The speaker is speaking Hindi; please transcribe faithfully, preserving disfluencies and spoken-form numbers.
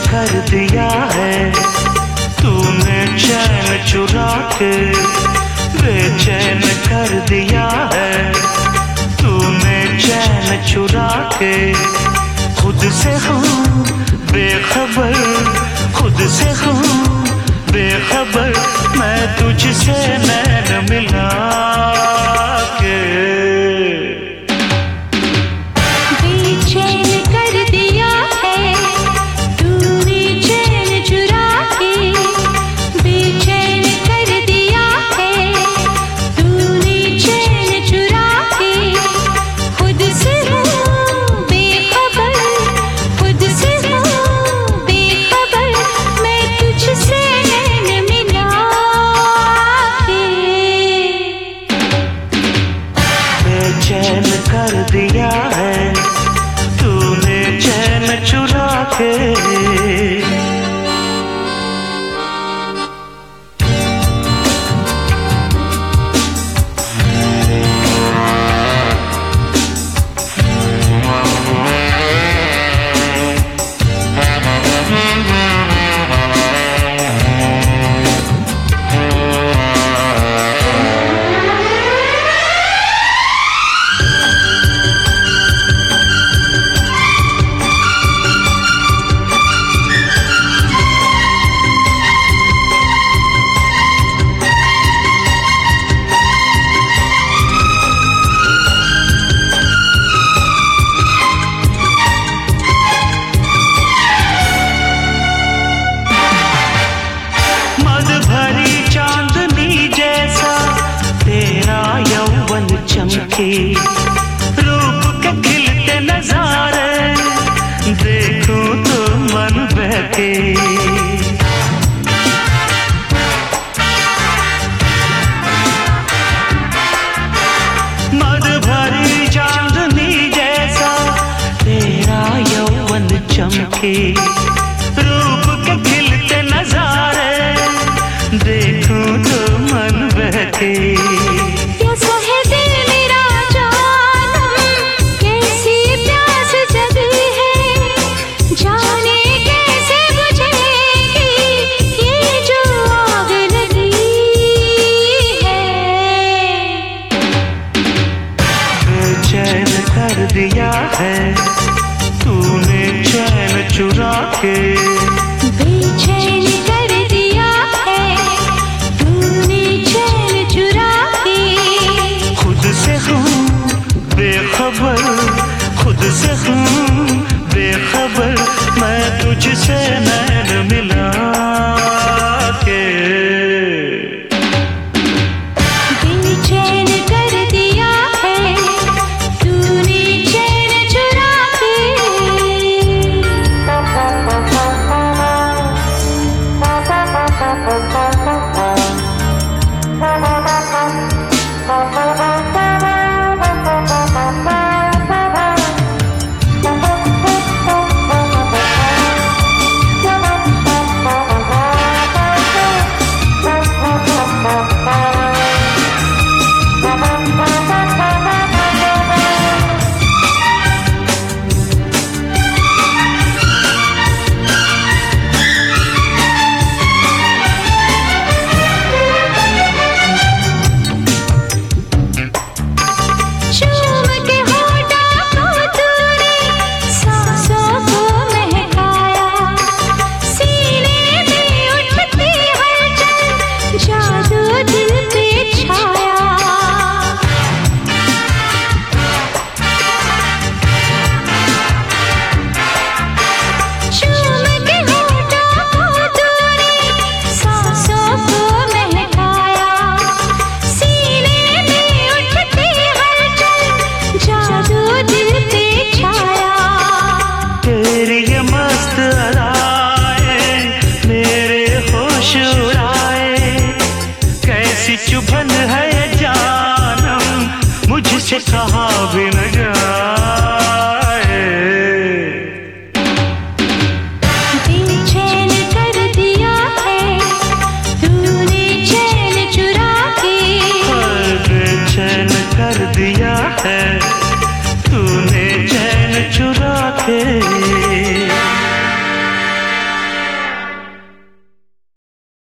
कर दिया है तूने चैन चुरा के, बेचैन कर दिया है तूने चैन चुरा के। खुद से हूँ बेखबर, खुद से हूँ बेखबर, मैं तुझसे नैन मिला के। बेचैन कर दिया है तूने चैन चुरा के, बेचैन कर दिया है तूने चैन चुरा के। खुद से हूँ बेखबर, खुद से हूँ बेखबर, मैं तुझसे नैन मिला के। बेचैन कर दिया है तूने चैन चुरा के। चमके रूप के खिलते नजारे, देखूं तो मन बहके। मद भरी चांदनी जैसा तेरा यौवन चमके, रूप के खिलते नजारे, देखूं तो मन बहके। चैन कर दिया है तूने चैन चुरा के, बेचैन कर दिया है तूने चैन चुरा के। खुद से हूँ बेखबर, खुद से हूँ बेखबर, मैं तुझसे नैन मिला के। बेचैन कर दिया है तूने चैन चुरा के। चुभन है जानम मुझसे कहा भी न जाए। बेचैन कर दिया है तूने चैन चुरा के, बेचैन कर दिया है